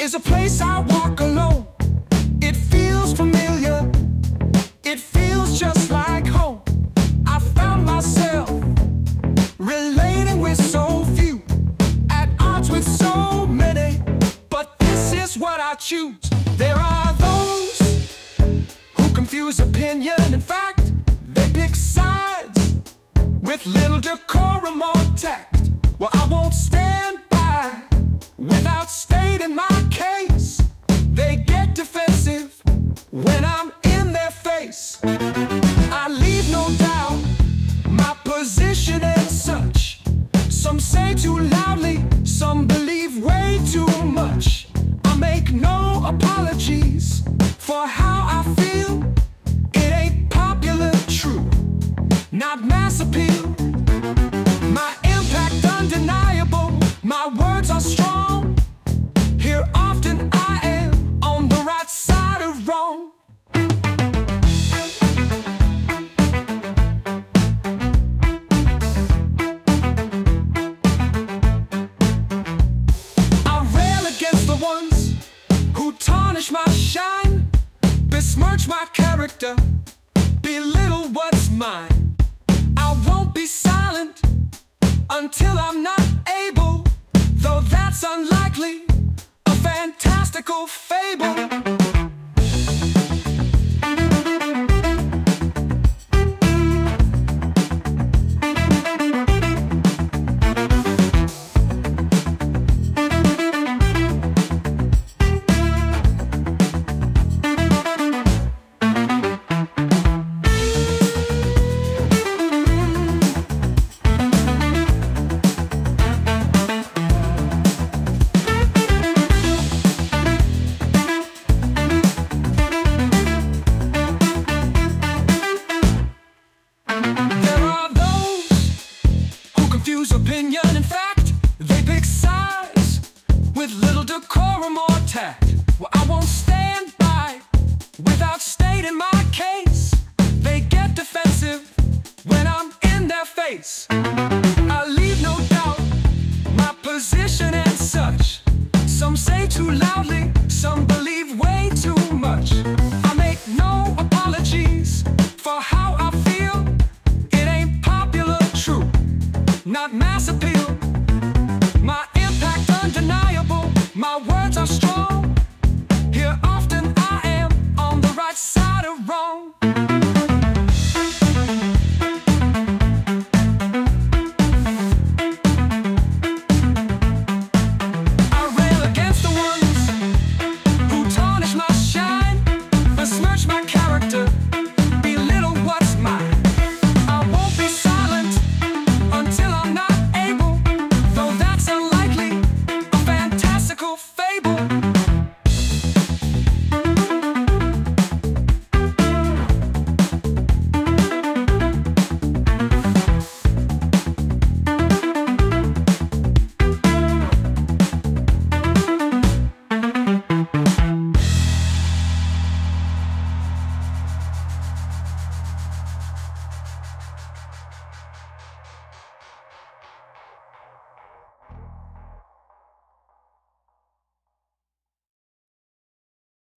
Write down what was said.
is a place I walk alone. It feels familiar, it feels just like home. I found myself relating with so few, at odds with so many, but this is what I choose. There are those who confuse opinion and fact. They pick sides with little decorum or tact. Well, I won't stand by without stating my case. They get defensive when I'm in their face. I leave no doubt my position and such. Some say too loudly, some believe way too much. I make no apologies for how I feel. It ain't popular, true, not mass appeal. My impact undeniable, my words are strong. Here often I am on the right side of wrong. I rail against the ones who tarnish my shine, besmirch my character, belittle what's mine. I won't be silent until I'm not able, though that's unlikely, a fantastical fable. Opinion and fact, they pick sides with little decorum or tact. Well, I won't stand by without stating my case. They get defensive when I'm in their face.